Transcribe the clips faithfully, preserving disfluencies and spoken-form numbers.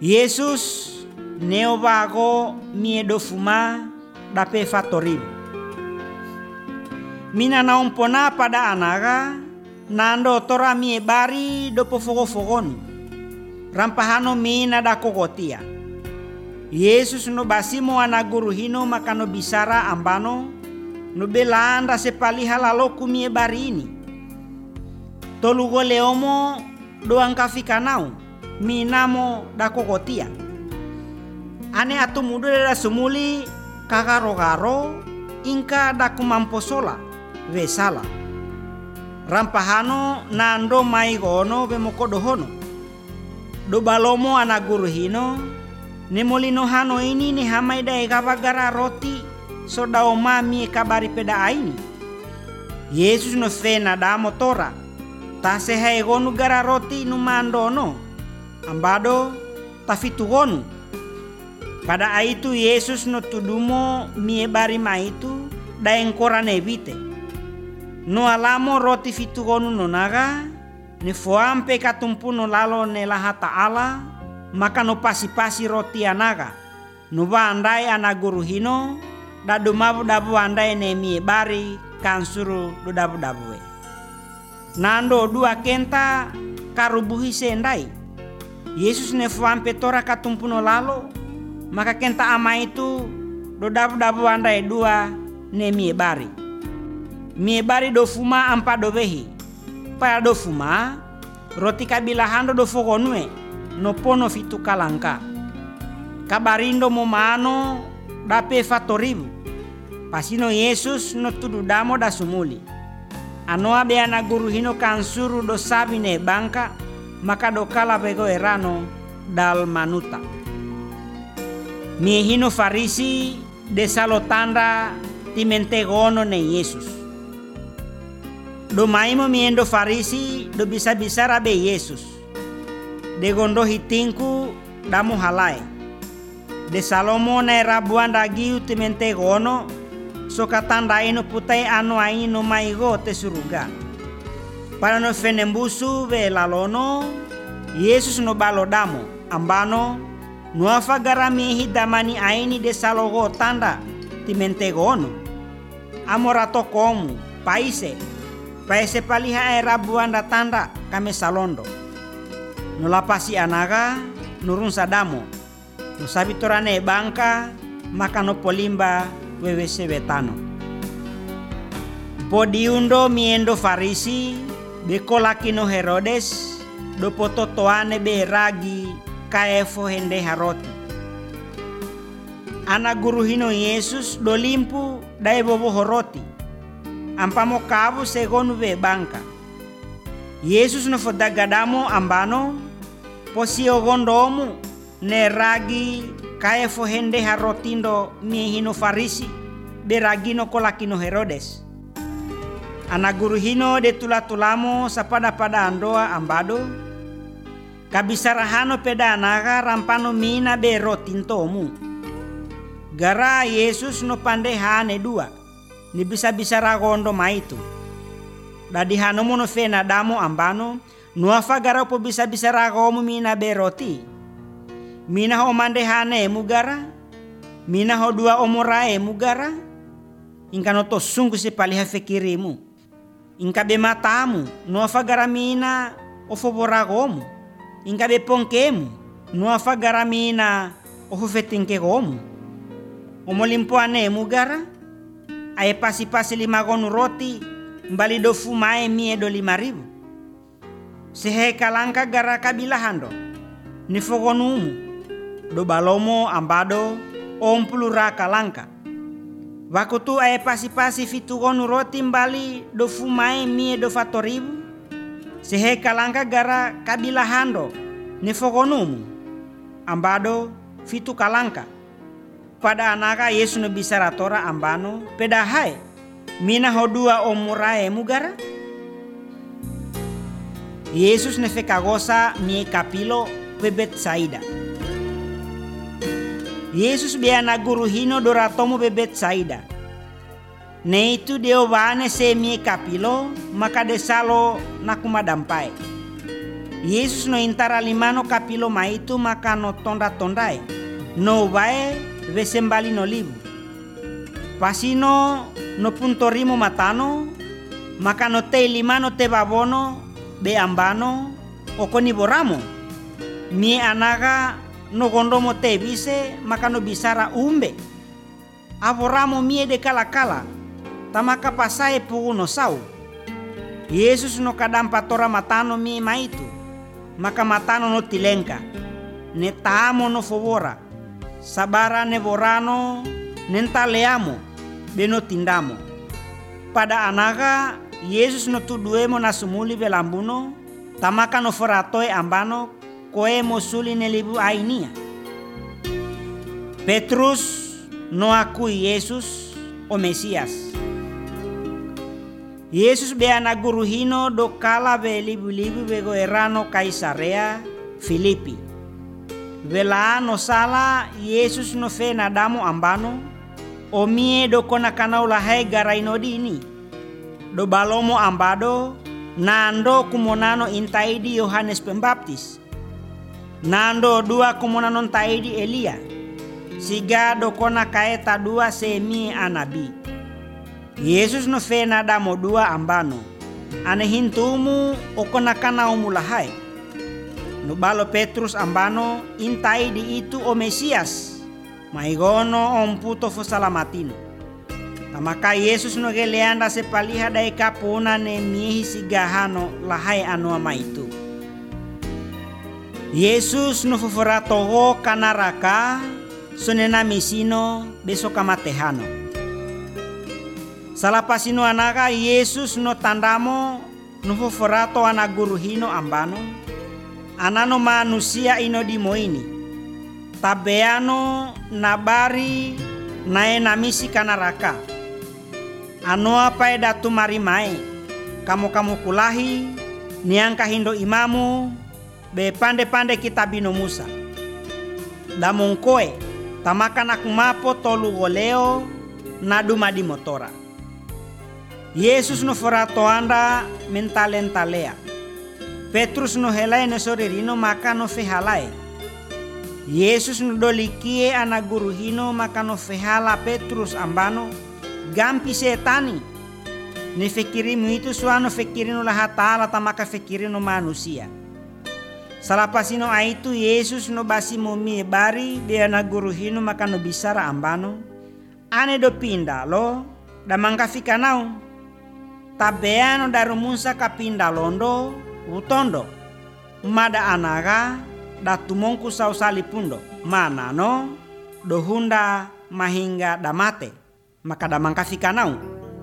Yesus neo vago mie do fuma dape fatoribu. Mina naumpona pada anaga nando tora mie bari do pofogo-fogonu. Rampahano mina da kokotia. Yesus no basimo ana guru hino makano bisara ambano no belanda sepaliha laloku mie bari ini. Tolugo leomo doang kafikanau minamo da kokotia. Ane atu mudu da sumuli kakaro-karo inka da kumamposola vesala. Rampahano nando maigono bemokodohono. Do balomo ana guru hino nemolino hano ini ni hamai da egabagara roti so da omami kabari peda aini. Yesus no fena da motora ta seha egonu gara roti no mandono ambado tafitugonu. Pada aitu Yesus no tudumo mie bari maitu da engkora nevite. No alamo roti fitugonu no naga ne foampe katumpuno lalo ne laha ta'ala maka no pasi-pasi roti anaga. No ba andai ana guru hino da dumabu dabu andai ne mie bari kansuru do dabu dabu. Nando dua kenta karubuhi sendai. Yesus ne foampe tora katumpuno lalo maka kenta ama itu do dabu-dabu andai dua ne mie bari. Mie bari do fuma ampa do behi. Pa do fuma roti kabilahando do fogonue no pono fitu kalangka. Kabarindo momano dape fatoribu. Pasino Yesus no tudu damo da sumuli. Anoa be ana guru hino kansuru do sabine bangka maka do kala bego erano dal manuta. Mie hino farisi desalo tanda timentegono ne Yesus. Do maimo miendo farisi do bisa-bisa rabe Yesus. De gondo hitinku damu halai. De salomo na rabuan dagiu timentegono so katanda ino putai anu aino maigo te suruga. Para no fenembusu ve lalono Yesus no balodamo ambano nuafa garami hidamani aini de salogo tanda timentegono. Amorato komu paise paise paliha e rabuan da tanda kame salondo. Nulapasi anaga nurun sadamo. Nusabitorane bangka maka no polimba wewe sebetano. Podiundo miendo farisi bekolakino Herodes do pototoane be ragi kaefo hende haroti. Ana guru hino Yesus do limpu dai bobo horoti. Ampamo kabu segonu be bangka. Yesus no fodagadamo ambano posio gondomu ne ragi kaefo hende harotindo mie hino farisi be ragino kolakino Herodes. Ana guru hino de tulatulamo sapada pada andoa ambado kabisarahano peda anaga rampano mina be rotintomu. Gara Yesus no pandehane dua ni bisa-bisa ragondo maitu. Dadi hanomu no fena damo ambano nuafa gara po bisa-bisa ragomu mina be roti. Mina ho mandehane mugara. Mina ho dua omorae mugara. Inka no to sungguh se paliha fikirimu. Inka be matamu nuafa gara mina ofo boragomu. Inka be pongkemu nuafa gara mina ofo fetinke gomu. Omolimpo ane mugara. Ae pasi-pasi lima gonu roti mbali do fumae mie do lima ribu. Sehe kalangka gara kabilahando nifogonumu do balomo ambado ompulu ra kalangka. Wakutu ae pasi-pasi fitu gonu roti mbali do fumae mie do fatoribu. Sehe kalangka gara kabilahando nifogonumu ambado fitu kalangka. Pada anaka Yesus no bisara tora ambano pedahai mina hodua omurae mugara. Yesus ne fekagosa mie kapilo bebet saida. Yesus biana guru hino doratomo bebet saida. Ne itu deovane se mie kapilo maka desalo nakumadampai. Yesus no intara limano kapilo maitu maka no tonda-tondai no bae vesembali no libu. Pasino no puntorimo matano maka no te limano te babono be ambano okoni boramo. Mie anaga no gondomo te bise maka no bisara umbe. Aboramo mie de kala-kala tamaka pasae pugu no sau. Yesus no kadampa tora matano mie maitu maka matano no tilenka ne taamo no fobora sabara ne borano nenta leamo beno tindamo. Pada anaga Yesus no tuduemo na sumuli belambuno tamaka no foratoe ambano koe mosuli ne libu ainia. Petrus no akui Yesus o Mesias. Yesus be ana guru hino do kala be libu-libu be goerano Kaisarea Filipi. Vela no sala Yesus no fe nadamo ambano o mie do kona kanau lahai garaino dini. Do balomo ambado nando kumonano intaidi Yohanes Pembaptis. Nando dua kumonano intaidi Elia. Siga do kona kaeta dua semi anabi. Yesus no fe nadamo dua ambano. Ane hintumu o kona kanau mulahai. No balo Petrus ambano intai di itu o Mesias. Maigono om puto fo salamatino. Tamaka Yesus no geleanda se paliha dai kapuna ne mihi sigahano lahai anu ama itu. Yesus no foforatogo kanaraka sonena misino besok kamatehano. Salapasino anaga Yesus no tandamo no foforato ana guru hino ambano. Anano manusia ino dimoini. Tabeano nabari nae namisi kanaraka. Anoa pae datu marimae. Kamu-kamu kulahi niangka hindo imamu be pande-pande kitabino Musa. Damong koe tamakan aku mapo tolu goleo naduma di motora. Yesus no forato anda mentalenta-lea. Petrus no helai no soririno maka no fehalai. Yesus no dolikie ana guru hino maka no fehala Petrus ambano gampi setani. Ne fekirimu itu suano fekirino laha taala tamaka fekirino manusia. Salapasino aitu Yesus no basi momie bari be ana guru hino maka no bisara ambano. Ane do pinda lo damangka fikanau. Tabeano darumunsa kapinda londo utondo. Mada anaga datumongku sau salipundo. Manano dohunda mahinga damate. Maka damangka fikanau.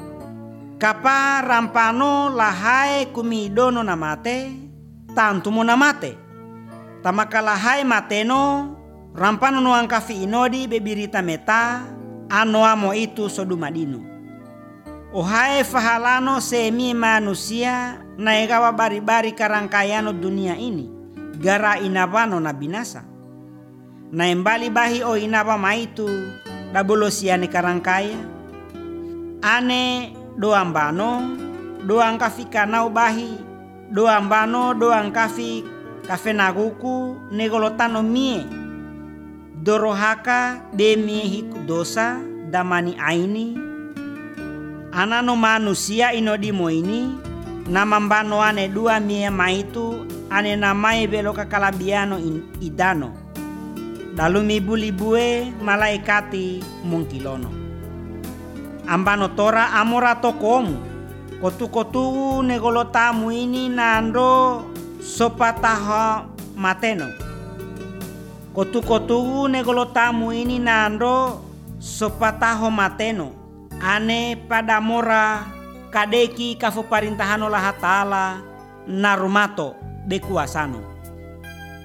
Kapa rampano lahai kumidono namate tantumo namate. Tamaka lahai mateno rampano no angkafi inodi bebirita meta anoamo itu sodumadino. Ohai fahalano semi manusia naegawa bari-bari karangkayano dunia ini gara inabano na binasa. Naembali bahi o inaba maitu dabolosiane karangkaya. Ane doambano doang kafi kanau bahi doambano doang kafi kafenaguku negolotano mie dorohaka demie hiku dosa damani aini. Anano manusia inodimo ini namambano ane dua mie maitu ane namai belo kakalabiano idano dalumi bulibue malaikati mungkilono. Ambano tora amora tokomu kotu-kotu negolotamu ini nando sopataha mateno. Kotu-kotu negolotamu ini nando sopataho mateno. Ane pada mora kadeki kafu parintahano laha taala narumato bekuasano.